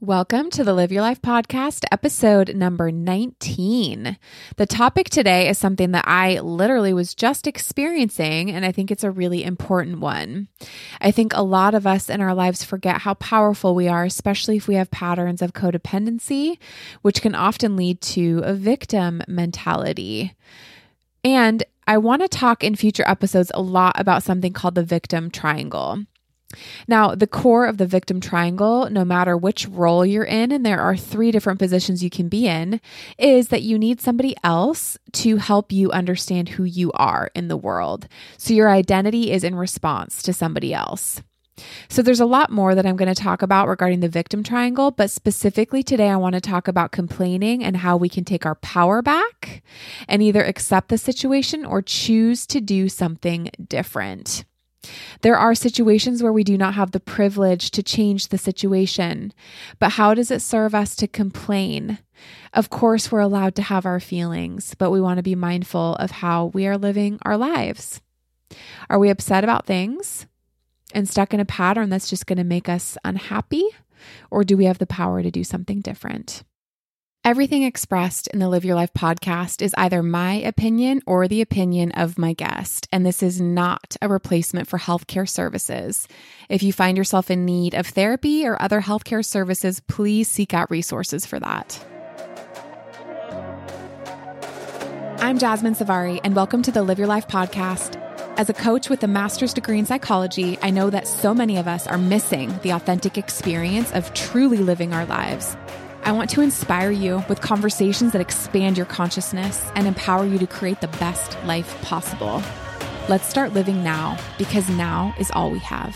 Welcome to the Live Your Life podcast, episode number 19. The topic today is something that I literally was just experiencing, and I think it's a really important one. I think a lot of us in our lives forget how powerful we are, especially if we have patterns of codependency, which can often lead to a victim mentality. And I want to talk in future episodes a lot about something called the victim triangle. Now, the core of the victim triangle, no matter which role you're in, and there are 3 different positions you can be in, is that you need somebody else to help you understand who you are in the world. So your identity is in response to somebody else. So there's a lot more that I'm going to talk about regarding the victim triangle, but specifically today, I want to talk about complaining and how we can take our power back and either accept the situation or choose to do something different. There are situations where we do not have the privilege to change the situation, but how does it serve us to complain? Of course, we're allowed to have our feelings, but we want to be mindful of how we are living our lives. Are we upset about things and stuck in a pattern that's just going to make us unhappy, or do we have the power to do something different? Everything expressed in the Live Your Life podcast is either my opinion or the opinion of my guest, and this is not a replacement for healthcare services. If you find yourself in need of therapy or other healthcare services, please seek out resources for that. I'm Jasmine Savari, and welcome to the Live Your Life podcast. As a coach with a master's degree in psychology, I know that so many of us are missing the authentic experience of truly living our lives. I want to inspire you with conversations that expand your consciousness and empower you to create the best life possible. Let's start living now, because now is all we have.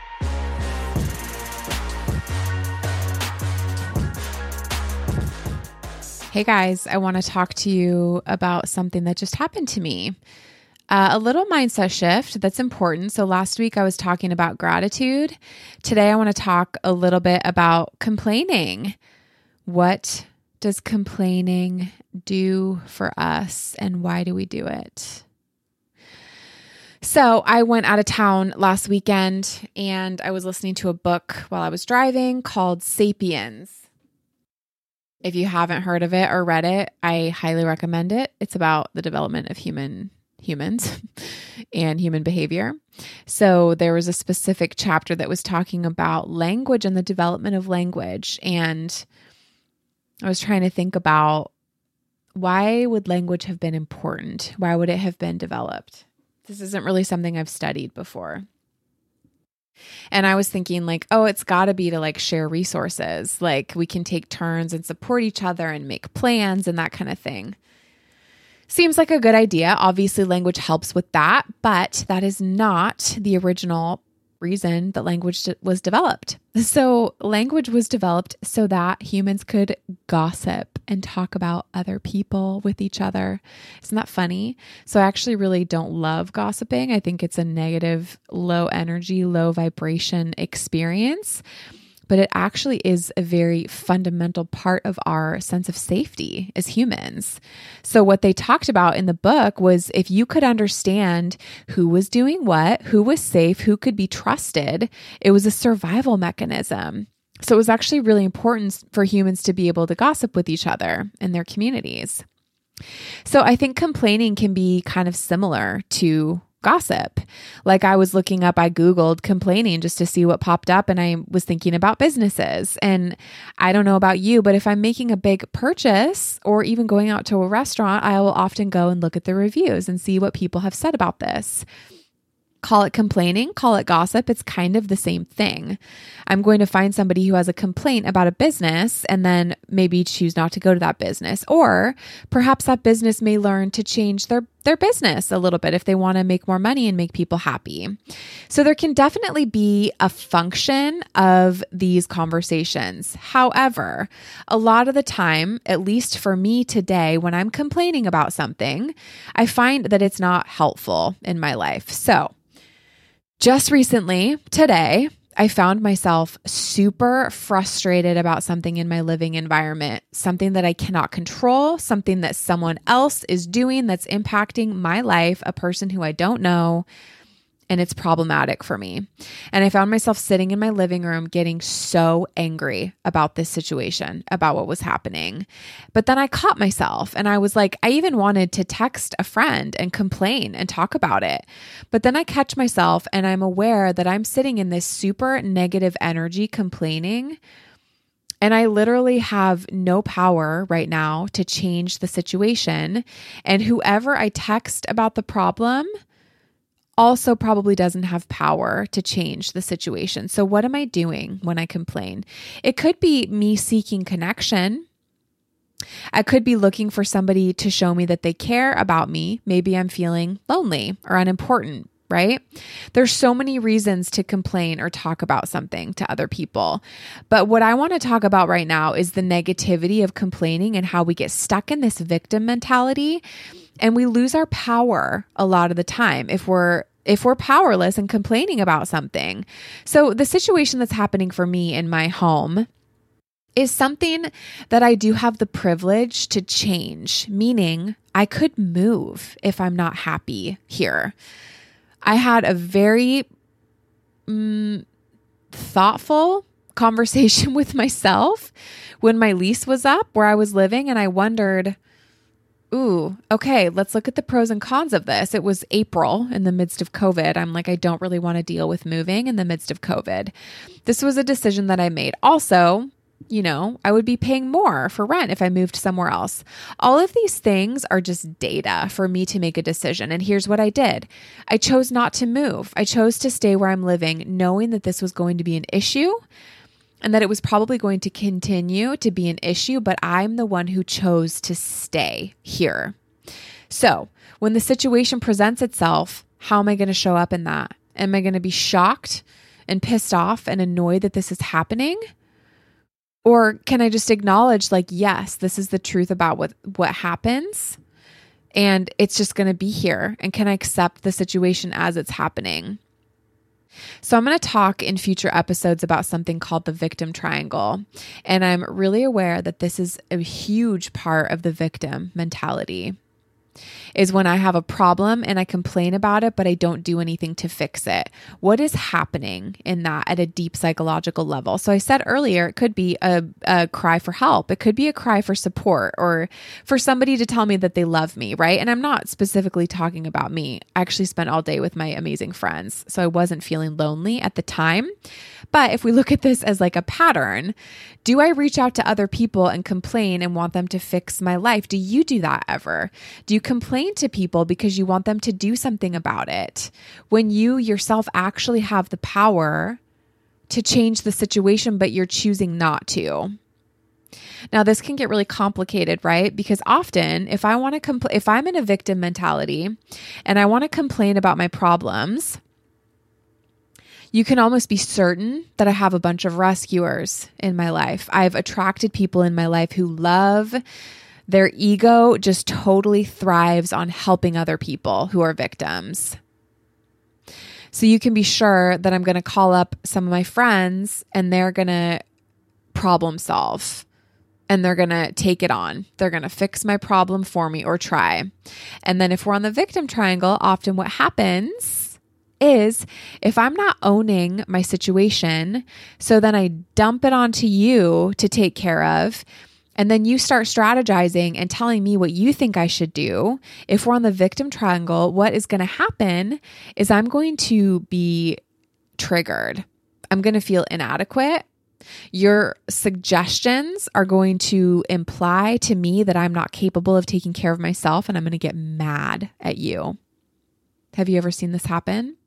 Hey guys, I want to talk to you about something that just happened to me. A little mindset shift that's important. So last week I was talking about gratitude. Today I want to talk a little bit about complaining. What does complaining do for us, and why do we do it? So I went out of town last weekend and I was listening to a book while I was driving called Sapiens. If you haven't heard of it or read it, I highly recommend it. It's about the development of humans and human behavior. So there was a specific chapter that was talking about language and the development of language, and I was trying to think about, why would language have been important? Why would it have been developed? This isn't really something I've studied before. And I was thinking it's got to be to share resources. We can take turns and support each other and make plans and that kind of thing. Seems like a good idea. Obviously, language helps with that, but that is not the original reason that language was developed. So language was developed so that humans could gossip and talk about other people with each other. Isn't that funny? So I actually really don't love gossiping. I think it's a negative, low energy, low vibration experience. But it actually is a very fundamental part of our sense of safety as humans. So what they talked about in the book was, if you could understand who was doing what, who was safe, who could be trusted, it was a survival mechanism. So it was actually really important for humans to be able to gossip with each other in their communities. So I think complaining can be kind of similar to gossip. I was looking up, I Googled complaining just to see what popped up, and I was thinking about businesses. And I don't know about you, but if I'm making a big purchase or even going out to a restaurant, I will often go and look at the reviews and see what people have said about this. Call it complaining, call it gossip. It's kind of the same thing. I'm going to find somebody who has a complaint about a business and then maybe choose not to go to that business. Or perhaps that business may learn to change their business a little bit if they want to make more money and make people happy. So there can definitely be a function of these conversations. However, a lot of the time, at least for me today, when I'm complaining about something, I find that it's not helpful in my life. So just recently, today, I found myself super frustrated about something in my living environment, something that I cannot control, something that someone else is doing that's impacting my life, a person who I don't know. and it's problematic for me. And I found myself sitting in my living room getting so angry about this situation, about what was happening. But then I caught myself and I was like, I even wanted to text a friend and complain and talk about it. But then I catch myself and I'm aware that I'm sitting in this super negative energy complaining. And I literally have no power right now to change the situation. And whoever I text about the problem also probably doesn't have power to change the situation. So what am I doing when I complain? It could be me seeking connection. I could be looking for somebody to show me that they care about me. Maybe I'm feeling lonely or unimportant, right? There's so many reasons to complain or talk about something to other people. But what I want to talk about right now is the negativity of complaining and how we get stuck in this victim mentality. And we lose our power a lot of the time if we're powerless and complaining about something. So the situation that's happening for me in my home is something that I do have the privilege to change, meaning I could move if I'm not happy here. I had a very thoughtful conversation with myself when my lease was up where I was living, and I wondered, ooh, okay, let's look at the pros and cons of this. It was April in the midst of COVID. I'm like, I don't really want to deal with moving in the midst of COVID. This was a decision that I made. Also, I would be paying more for rent if I moved somewhere else. All of these things are just data for me to make a decision. And here's what I did. I chose not to move. I chose to stay where I'm living, knowing that this was going to be an issue and that it was probably going to continue to be an issue, but I'm the one who chose to stay here. So when the situation presents itself, how am I going to show up in that? Am I going to be shocked and pissed off and annoyed that this is happening? Or can I just acknowledge, like, yes, this is the truth about what happens, and it's just going to be here, and can I accept the situation as it's happening? So I'm going to talk in future episodes about something called the victim triangle. And I'm really aware that this is a huge part of the victim mentality, is when I have a problem and I complain about it, but I don't do anything to fix it. What is happening in that at a deep psychological level? So I said earlier, it could be a cry for help. It could be a cry for support or for somebody to tell me that they love me, right? And I'm not specifically talking about me. I actually spent all day with my amazing friends, so I wasn't feeling lonely at the time. But if we look at this as like a pattern, do I reach out to other people and complain and want them to fix my life? Do you do that ever? Do you complain to people because you want them to do something about it when you yourself actually have the power to change the situation, but you're choosing not to? Now, this can get really complicated, right? Because often if I'm in a victim mentality and I want to complain about my problems, you can almost be certain that I have a bunch of rescuers in my life. I've attracted people in my life who love their ego, just totally thrives on helping other people who are victims. So you can be sure that I'm going to call up some of my friends and they're going to problem solve and they're going to take it on. They're going to fix my problem for me or try. And then if we're on the victim triangle, often what happens is if I'm not owning my situation, so then I dump it onto you to take care of, and then you start strategizing and telling me what you think I should do. If we're on the victim triangle, what is going to happen is I'm going to be triggered. I'm going to feel inadequate. Your suggestions are going to imply to me that I'm not capable of taking care of myself, and I'm going to get mad at you. Have you ever seen this happen?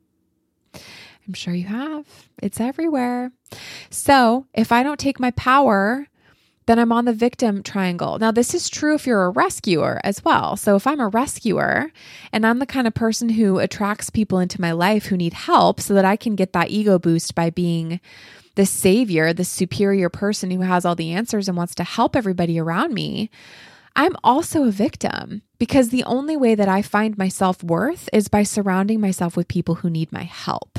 I'm sure you have. It's everywhere. So if I don't take my power, then I'm on the victim triangle. Now, this is true if you're a rescuer as well. So if I'm a rescuer and I'm the kind of person who attracts people into my life who need help so that I can get that ego boost by being the savior, the superior person who has all the answers and wants to help everybody around me, I'm also a victim, because the only way that I find my self-worth is by surrounding myself with people who need my help.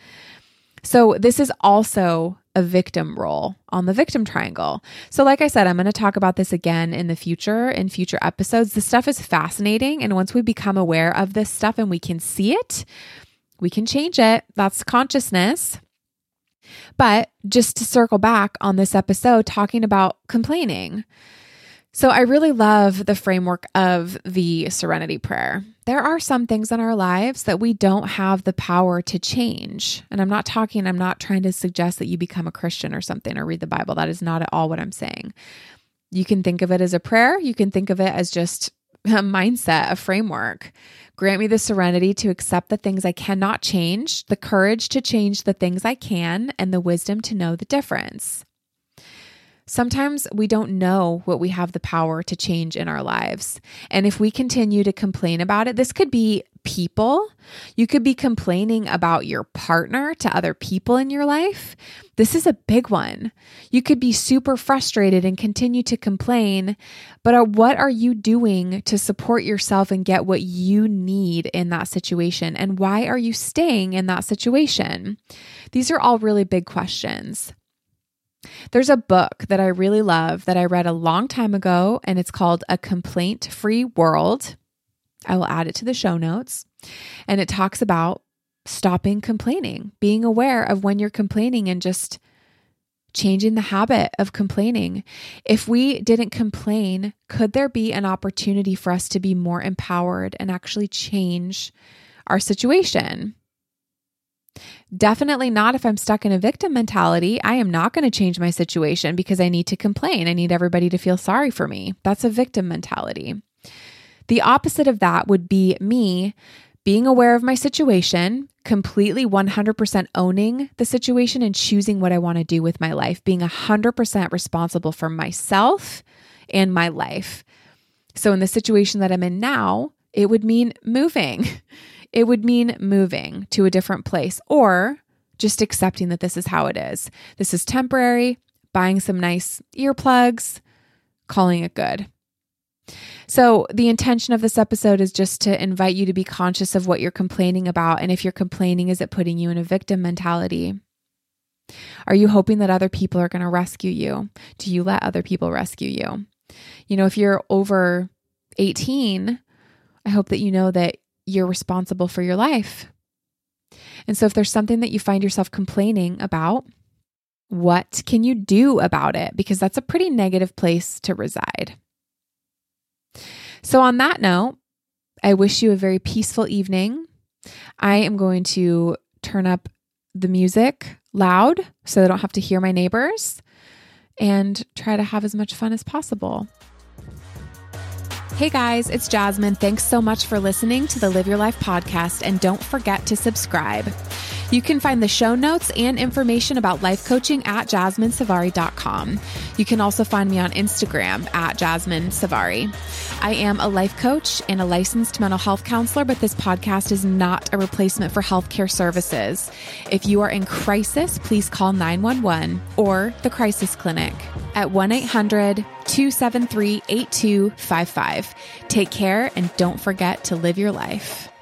So this is also a victim role on the victim triangle. So like I said, I'm going to talk about this again in future episodes. This stuff is fascinating. And once we become aware of this stuff and we can see it, We can change it. That's consciousness. But just to circle back on this episode, talking about complaining. So I really love the framework of the Serenity Prayer. There are some things in our lives that we don't have the power to change. And I'm not trying to suggest that you become a Christian or something or read the Bible. That is not at all what I'm saying. You can think of it as a prayer. You can think of it as just a mindset, a framework. Grant me the serenity to accept the things I cannot change, the courage to change the things I can, and the wisdom to know the difference. Sometimes we don't know what we have the power to change in our lives. And if we continue to complain about it, this could be people. You could be complaining about your partner to other people in your life. This is a big one. You could be super frustrated and continue to complain, but what are you doing to support yourself and get what you need in that situation? And why are you staying in that situation? These are all really big questions. There's a book that I really love that I read a long time ago, and it's called A Complaint-Free World. I will add it to the show notes. And it talks about stopping complaining, being aware of when you're complaining and just changing the habit of complaining. If we didn't complain, could there be an opportunity for us to be more empowered and actually change our situation? Definitely not if I'm stuck in a victim mentality. I am not going to change my situation because I need to complain. I need everybody to feel sorry for me. That's a victim mentality. The opposite of that would be me being aware of my situation, completely 100% owning the situation and choosing what I want to do with my life, being 100% responsible for myself and my life. So in the situation that I'm in now, it would mean moving. It would mean moving to a different place or just accepting that this is how it is. This is temporary, buying some nice earplugs, calling it good. So the intention of this episode is just to invite you to be conscious of what you're complaining about. And if you're complaining, is it putting you in a victim mentality? Are you hoping that other people are going to rescue you? Do you let other people rescue you? You know, if you're over 18, I hope that you know that you're responsible for your life. And so if there's something that you find yourself complaining about, what can you do about it? Because that's a pretty negative place to reside. So on that note, I wish you a very peaceful evening. I am going to turn up the music loud so I don't have to hear my neighbors and try to have as much fun as possible. Hey guys, it's Jasmine. Thanks so much for listening to the Live Your Life podcast, and don't forget to subscribe. You can find the show notes and information about life coaching at jasminesavari.com. You can also find me on Instagram at Jasmine Savari. I am a life coach and a licensed mental health counselor, but this podcast is not a replacement for healthcare services. If you are in crisis, please call 911 or the Crisis Clinic at 1-800-273-8255. Take care and don't forget to live your life.